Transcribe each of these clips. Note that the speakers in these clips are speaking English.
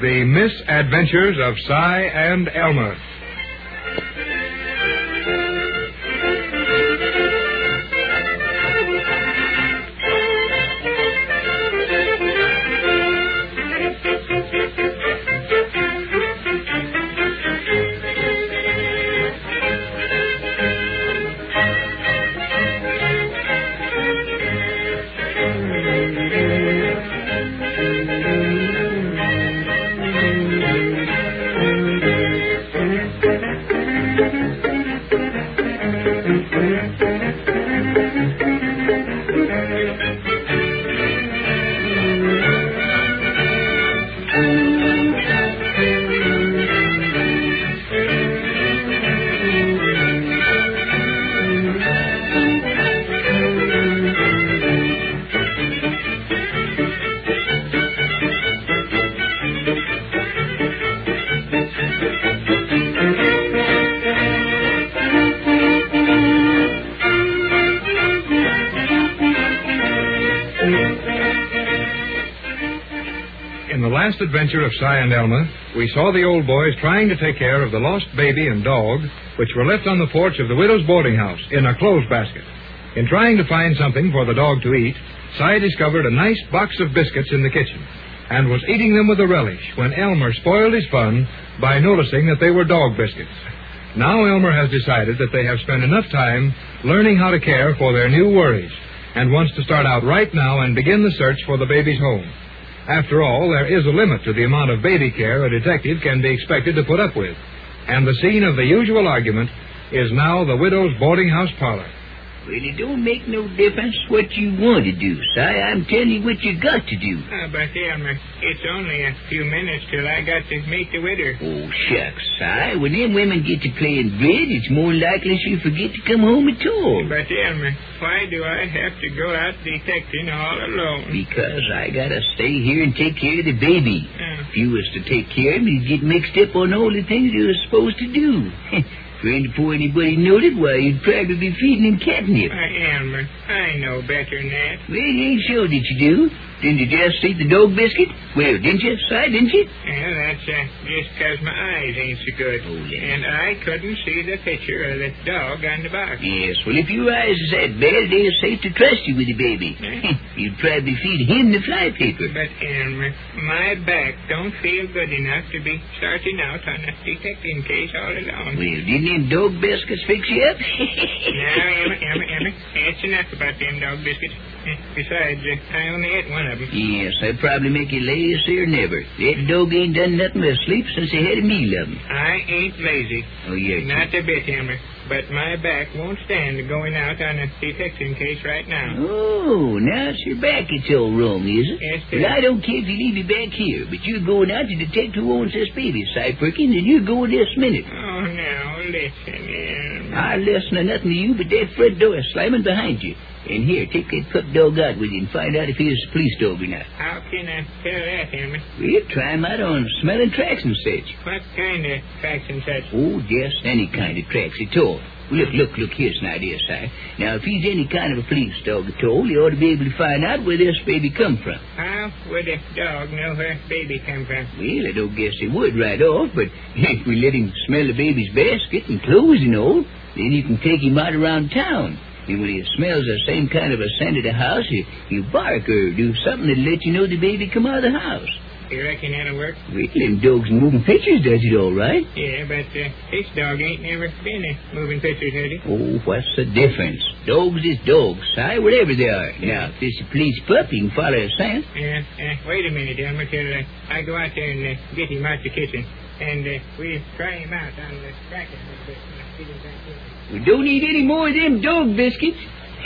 The Misadventures of Cy and Elmer. In the last adventure of Cy and Elma, we saw the old boys trying to take care of the lost baby and dog, which were left on the porch of the widow's boarding house in a clothes basket. In trying to find something for the dog to eat, Cy discovered a nice box of biscuits in the kitchen and was eating them with a relish when Elmer spoiled his fun by noticing that they were dog biscuits. Now Elmer has decided that they have spent enough time learning how to care for their new worries and wants to start out right now and begin the search for the baby's home. After all, there is a limit to the amount of baby care a detective can be expected to put up with. And the scene of the usual argument is now the widow's boarding house parlor. Well, it don't make no difference what you want to do, Si. I'm telling you what you got to do. But, Elmer, it's only a few minutes till I got to meet the widow. Oh, shucks, Si. When them women get to playing bridge, it's more likely she'll forget to come home at all. But, Elmer, why do I have to go out detecting all alone? Because I gotta stay here and take care of the baby. If you was to take care of him, you'd get mixed up on all the things you were supposed to do. Before anybody noted, why, you'd probably be feeding him catnip. Elmer, I know better than that. Well, you ain't sure that you do. Didn't you just eat the dog biscuit? Well, didn't you, Si, didn't you? Well, that's just because my eyes ain't so good. Oh, yeah. And I couldn't see the picture of the dog on the box. Yes, well, if your eyes is that bad, they're safe to trust you with the baby. You'd probably feed him the flypaper. But, Elmer, my back don't feel good enough to be starting out on a detecting case all alone. Well, didn't them dog biscuits fix you up? Now, Emma, that's enough about them dog biscuits. Besides, I only ate one of them. Yes, that'd probably make you lazier than ever. That dog ain't done nothing but sleep since he had a meal of them. I ain't lazy. Oh, yes. Not a bit, Emma. But my back won't stand going out on a detecting case right now. Oh, now it's your back it's all wrong, is it? Yes, sir. Well, I don't care if you leave your back here, but you're going out to detect who owns this baby, Si Perkins, and you're going this minute. Oh, now, listen, Emma. I listen to nothing to you but that front door slamming behind you. And here, take that pup dog out with you and find out if he's a police dog or not. How can I tell that, Emma? Well, try him out on smelling tracks and such. What kind of tracks and such? Oh, just any kind of tracks at all. Well, look, here's an idea, Si. Now, if he's any kind of a police dog at all, you ought to be able to find out where this baby come from. How would a dog know where baby come from? Well, I don't guess he would right off, but if we let him smell the baby's basket and clothes and all, then you can take him out around town. And when he smells the same kind of a scent at the house, he'll bark or do something to let you know the baby come out of the house. You reckon that'll work? Well, them dogs and moving pictures does it all right. Yeah, but this dog ain't never been a moving pictures, has he? Oh, what's the difference? Dogs is dogs, Si, whatever they are. Now, if it's a police pup, you can follow a scent. Wait a minute, Elmer, till I go out there and get him out the kitchen. And we'll try him out on the bracket a little bit. We don't need any more of them dog biscuits.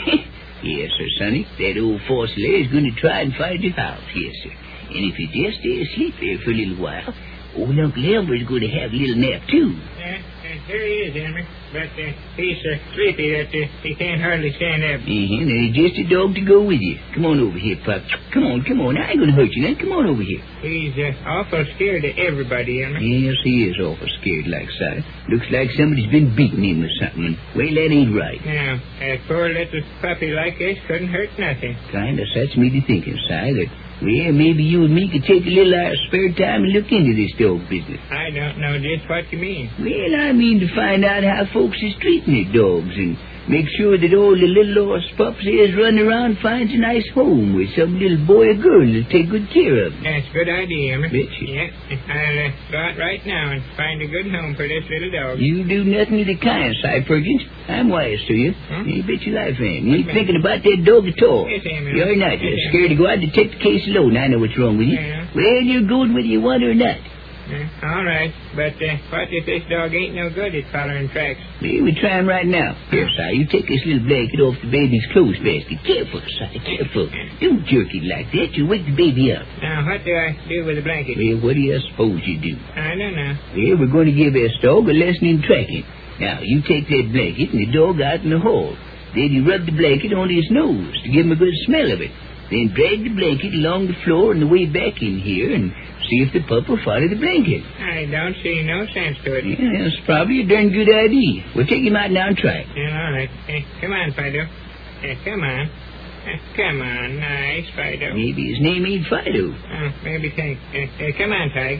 Yes, sir, Sonny. That old fossil is going to try and find your house. Yes, sir. And if you just stay asleep there for a little while, old Uncle Elmer's going to have a little nap, too. Here he is, Elmer. But he's so sleepy that he can't hardly stand up. And there's just a dog to go with you. Come on over here, pup. Come on. I ain't going to hurt you now. Come on over here. He's awful scared of everybody, Elmer. Yes, he is awful scared, like Si. Looks like somebody's been beating him or something. Well, that ain't right. Now, a poor little puppy like this couldn't hurt nothing. Kind of sets me to thinking, Si, that Well, maybe you and me could take a little spare time and look into this dog business. I don't know just what you mean. Well, I mean to find out how folks is treating their dogs and make sure that all the little lost pups is running around finds a nice home with some little boy or girl that'll take good care of them. That's a good idea, Elmer. Betcha. Yeah, I'll go out right now and find a good home for this little dog. You do nothing of the kind, Cy Perkins. I'm wise to you. You bet your life I am. You ain't thinking about that dog at all. Yes, I am. You're not. Yes, You're I am. scared to go out and take the case alone. I know what's wrong with you. Yeah. Well, you're going whether you want or not. All right, but what if this dog ain't no good at following tracks? Well, we try him right now. Here, Si, you take this little blanket off the baby's clothes basket. Careful, Si, careful. Don't jerk it like that. You'll wake the baby up. Now, what do I do with the blanket? Well, what do you suppose you do? I don't know. Well, we're going to give this dog a lesson in tracking. Now, you take that blanket and the dog out in the hall. Then you rub the blanket on his nose to give him a good smell of it. Then drag the blanket along the floor on the way back in here and see if the pup will follow the blanket. I don't see no sense to it. Yeah, that's probably a darn good idea. We'll take him out now and try it. Yeah, all right. Come on, Fido. Come on. Come on. Nice, Fido. Maybe his name ain't Fido. Maybe think. Come on, Tig.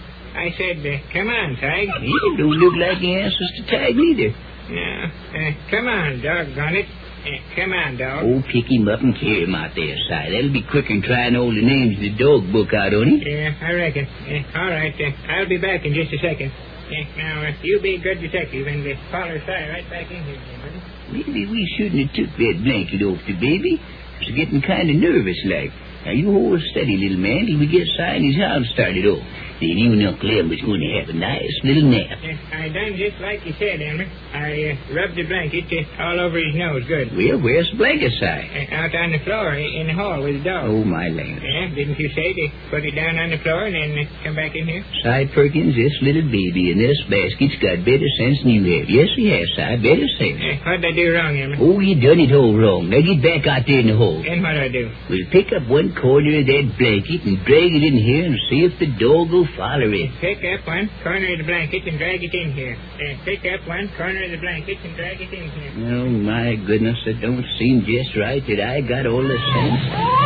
I said, come on, Tig. He don't look like he answers to Tig neither. No. Come on, doggone it. Come on, dog. Oh, pick him up and carry him out there, Si. That'll be quicker than trying all the names in the dog book out on him. Yeah, I reckon. All right, I'll be back in just a second. Now, you be a good detective and follow Si right back in here, Jim. Maybe we shouldn't have took that blanket off the baby. It's getting kind of nervous like. Now, you hold steady, little man, till we get Si and his hound started off. Then you and Uncle Elmer's going to have a nice little nap. I done just like you said, Elmer. I rubbed the blanket all over his nose good. Well, where's the blanket, Si? Out on the floor in the hall with the dog. Oh, my land. Yeah, didn't you say to put it down on the floor and then come back in here? Si Perkins, this little baby in this basket's got better sense than you have. Yes, he has, Si. Better sense. What'd I do wrong, Elmer? Oh, you done it all wrong. Now get back out there in the hole. And what'd I do? We'll pick up one corner of that blanket and drag it in here and see if the dog will follow it. Pick up one corner of the blanket and drag it in here. Pick up one corner of the blanket and drag it in here. Oh, my goodness, it don't seem just right that I got all the sense.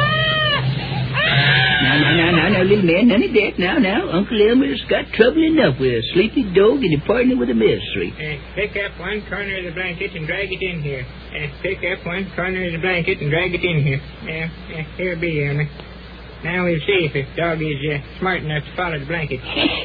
Now, little man, none of that. Now, Uncle Elmer's got trouble enough with a sleepy dog and a partner with a mystery. Pick up one corner of the blanket and drag it in here. Pick up one corner of the blanket and drag it in here. Here be, Elmer. Now we'll see if the dog is smart enough to follow the blanket.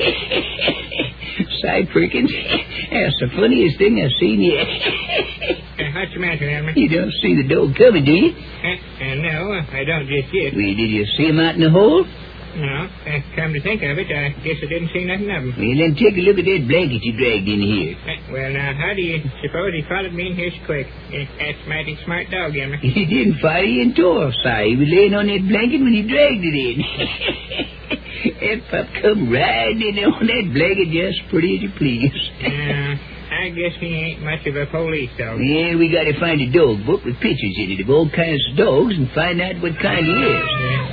Si Perkins, that's the funniest thing I've seen yet. What's the matter, Elmer? You don't see the dog coming, do you? No, I don't just yet. Well, did you see him out in the hole? No, come to think of it, I guess I didn't see nothing of him. Well, then take a look at that blanket you dragged in here. Well, now, how do you suppose he followed me in here so quick? That's a mighty smart dog, Elmer. He didn't follow you into off, Si. He was laying on that blanket when he dragged it in. That pup come riding in on that blanket just pretty as you please. I guess he ain't much of a police dog. Yeah, we got to find a dog book with pictures in it of all kinds of dogs and find out what kind he is.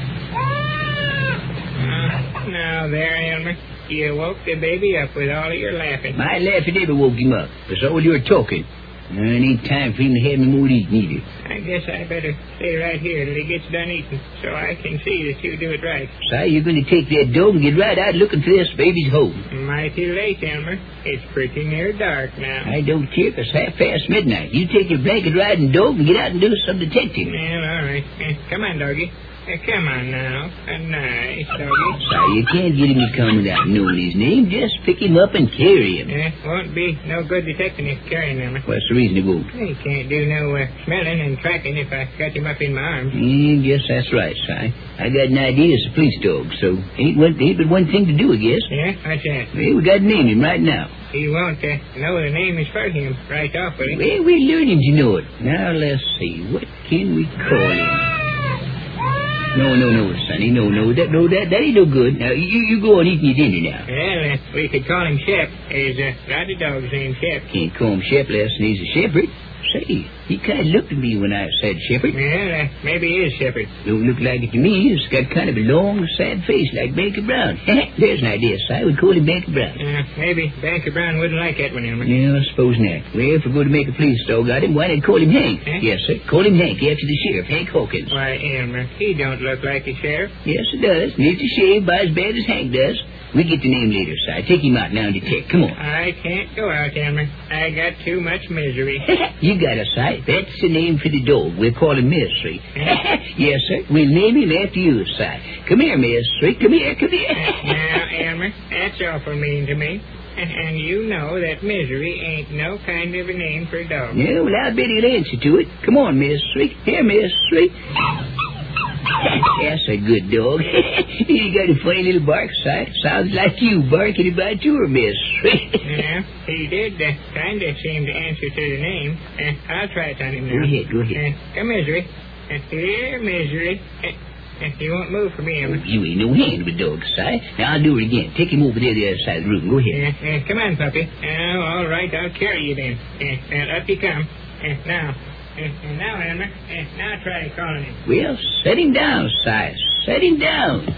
Now, there, Elmer. You woke the baby up with all of your laughing. My laughing never woke him up. It's all your talking. There ain't time for him to have no more eating either. I guess I better stay right here till he gets done eating, so I can see that you do it right. Si, you're going to take that dog and get right out looking for this baby's home. Mighty late, Elmer. It's pretty near dark now. I don't care if it's half past midnight. You take your blanket-riding dog and get out and do some detecting. Well, all right. Come on, doggy. Come on now. A nice doggy. Si, you can't get him to come without knowing his name. Just pick him up and carry him. Won't be no good detecting if carrying him. What's the reason it won't? He can't do no smelling and tracking if I got him up in my arms. Guess that's right, Si. I got an idea as a police dog, so ain't but one thing to do, I guess. Yeah? What's that? Well, we got to name him right now. He won't know the name is for him right off, will he? Well, we're learning to know it. Now, let's see. What can we call him? No, Sonny. No, that ain't no good. Now, you go on eating your dinner now. Well, we could call him Shep. There's a lot of dogs named Shep. Can't call him Shep less than he's a shepherd. Say, he kind of looked at me when I said shepherd. Well, maybe he is Shepherd. Don't look like it to me. He's got kind of a long, sad face like Banker Brown. There's an idea, Si. We'd call him Banker Brown. Maybe Banker Brown wouldn't like that one, Elmer. Yeah, I suppose not. Well, if we're going to make a police dog out of him, why not call him Hank? Huh? Yes, sir. Call him Hank after the sheriff, Hank Hawkins. Why, Elmer, he don't look like a sheriff. Yes, it does. Needs to shave by as bad as Hank does. We get the name later, Si. Take him out now and detect. Come on. I can't go out, Elmer. I got too much misery. You got us, Si. That's the name for the dog. We'll call him Mystery. Yes, sir. We'll name him after you, Si. Come here, Mystery. Come here, come here. Now, Elmer, that's awful mean to me. And you know that Misery ain't no kind of a name for a dog. Yeah, well, I bet he'll answer to it. Come on, Mystery. Here, Mystery. That's a good dog. You got a funny little bark, Si. Sounds like you barking about your Mystery. Yeah, he did kind of seem to answer to the name. I'll try it on him now. Go ahead. Come, Misery. Here, Misery. You won't move for me, Emma. You ain't no hand with dogs, Si. Now, I'll do it again. Take him over there to the other side of the room. Go ahead. Come on, puppy. All right, I'll carry you then. Up you come. Now, Emma. Now try calling him. Well, set him down, Si. Set him down.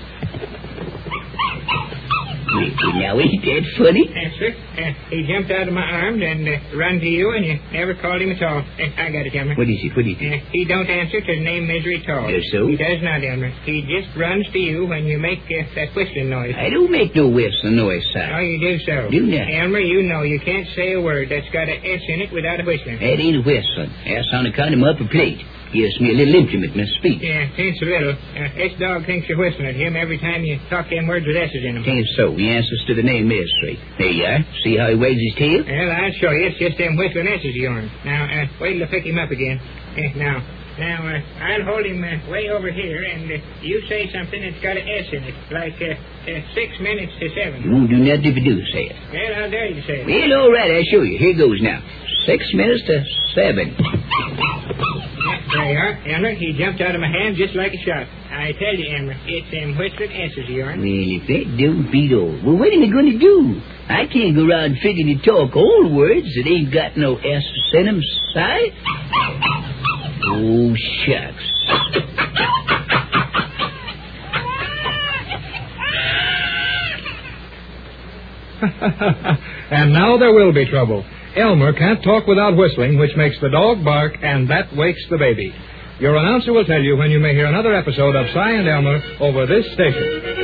Now, ain't that funny? Yes, sir. He jumped out of my arms and run to you, and you never called him at all. I got it, Elmer. What is it? He don't answer to the name Misery at all. So? He does not, Elmer. He just runs to you when you make that whistling noise. I don't make no whistling noise, Si. Oh, you do so. Do not. Elmer, you know you can't say a word that's got an S in it without a whistling. That ain't a whistling. That's on account of my upper plate. Gives me a little implement in my speech. Yeah, seems a little. This dog thinks you're whistling at him every time you talk them words with S's in them. Ain't so. He answers to the name Mystery. There you are. See how he wags his tail? Well, I'll show you. It's just them whistling S's of yours. Now, wait till I pick him up again. Now, I'll hold him way over here, and you say something that's got an S in it, like 6 minutes to 7. You won't do nothing if you do say it. Well, how dare you say it? Well, all right, I'll show you. Here goes now. 6 minutes to 7. There you are, Elmer. He jumped out of my hand just like a shot. I tell you, Elmer, it's them whistling S's of yours. Well, if that don't beat all, well, what am I going to do? I can't go around figuring to talk all words that ain't got no S's in them, Si. Oh, shucks. And now there will be trouble. Elmer can't talk without whistling, which makes the dog bark, and that wakes the baby. Your announcer will tell you when you may hear another episode of Si and Elmer over this station.